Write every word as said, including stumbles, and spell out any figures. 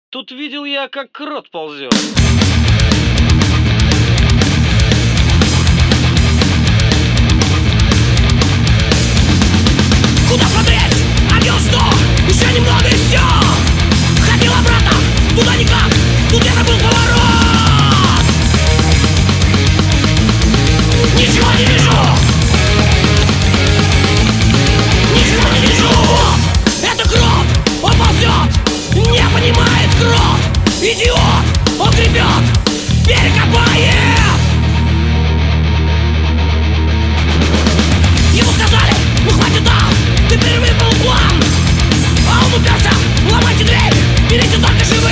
Тут видел я, как крот ползет. Куда смотреть? Объел сто, еще немного и все. Ходил обратно, туда никак, тут где-то был поворот. Ничего не вижу, ничего не вижу. Это крот, он ползет, не понимает крот. Идиот, он гребет, перекопает. Ему сказали, ну хватит так, ты перевыполнил план. А он уперся, ломайте дверь, берите только живых.